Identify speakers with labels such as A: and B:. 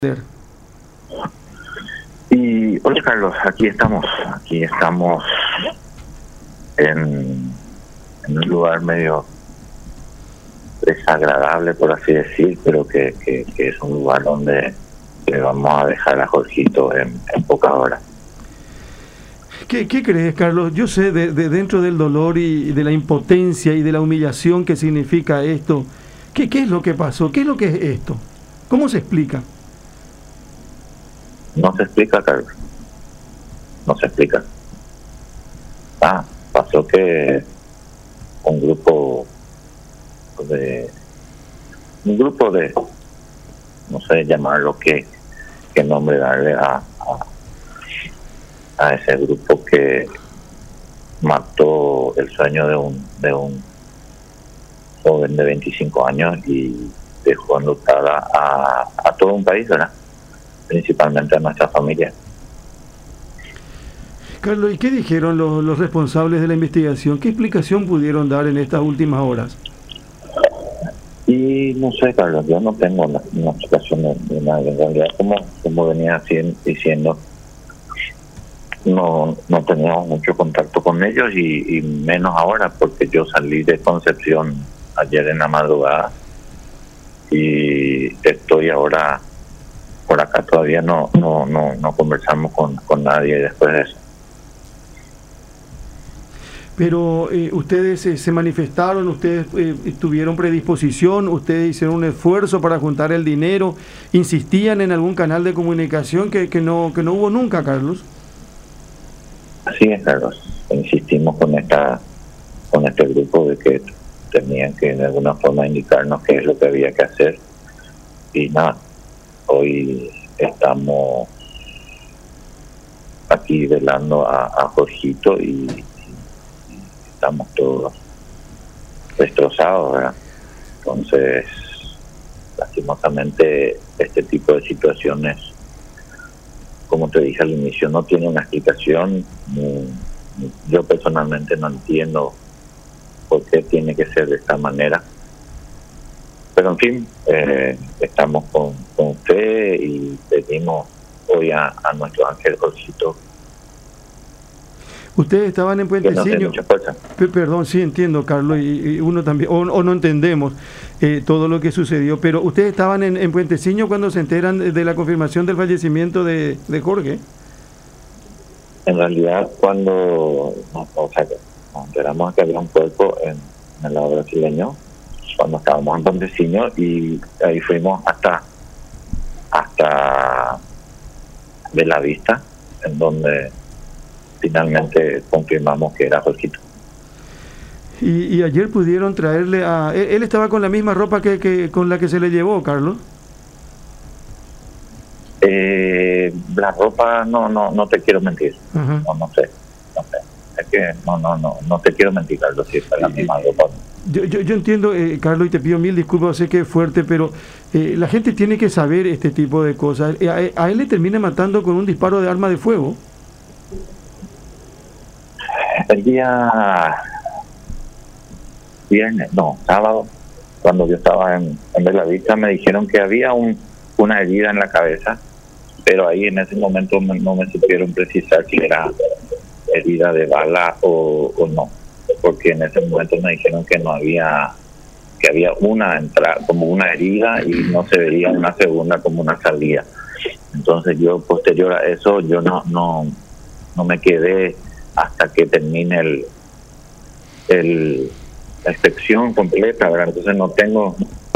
A: Y hola Carlos, aquí estamos en un lugar medio desagradable, por así decir, pero que es un lugar donde le vamos a dejar a Jorgito en pocas horas.
B: ¿Qué crees, Carlos? Yo sé de dentro del dolor y de la impotencia y de la humillación que significa esto. ¿Qué es lo que pasó? ¿Qué es lo que es esto? ¿Cómo se explica?
A: No se explica, Carlos. No se explica. Pasó que un grupo de no sé llamarlo, qué nombre darle a ese grupo que mató el sueño de un joven de 25 años y dejó enlutada a todo un país, ¿verdad? Principalmente a nuestra familia.
B: Carlos, ¿y qué dijeron los responsables de la investigación? ¿Qué explicación pudieron dar en estas últimas horas?
A: Y no sé, Carlos, yo no tengo una explicación de nada. En realidad, como venía diciendo, no teníamos mucho contacto con ellos y menos ahora, porque yo salí de Concepción ayer en la madrugada y estoy ahora por acá. Todavía no conversamos con nadie después de eso.
B: Pero ustedes se manifestaron, ustedes tuvieron predisposición, ustedes hicieron un esfuerzo para juntar el dinero, insistían en algún canal de comunicación que no hubo nunca, Carlos.
A: Así es, Carlos. Insistimos con este grupo de que tenían que de alguna forma indicarnos qué es lo que había que hacer. Y nada, hoy estamos aquí velando a Jorgito y estamos todos destrozados, ¿verdad? Entonces, lastimosamente, este tipo de situaciones, como te dije al inicio, no tiene una explicación. Yo personalmente no entiendo por qué tiene que ser de esta manera. Pero en fin, estamos con usted y pedimos hoy a nuestro ángel Jorgito.
B: Ustedes estaban en Puenteciño. Perdón, sí entiendo, Carlos, y uno también, o no entendemos todo lo que sucedió, pero ustedes estaban en Puenteciño cuando se enteran de la confirmación del fallecimiento de Jorge.
A: En realidad, cuando nos enteramos que había un cuerpo en el lado brasileño, cuando estábamos en Puenteciño, y ahí fuimos hasta Belavista, en donde finalmente confirmamos que era Jorgito.
B: Y ayer pudieron traerle a... Él estaba con la misma ropa que con la que se le llevó, Carlos.
A: La ropa, no te quiero mentir.
B: Uh-huh.
A: No sé. Es que no te quiero mentir, Carlos, si es la misma ropa.
B: Yo entiendo, Carlos, y te pido mil disculpas, sé que es fuerte, pero la gente tiene que saber este tipo de cosas. A él le termina matando con un disparo de arma de fuego.
A: El sábado, cuando yo estaba en Belavista, me dijeron que había una herida en la cabeza, pero ahí en ese momento no me supieron precisar si era herida de bala o no, porque en ese momento me dijeron que había una entrada como una herida y no se veía una segunda como una salida. Entonces yo, posterior a eso, yo no me quedé hasta que termine la inspección completa, ¿verdad? Entonces no tengo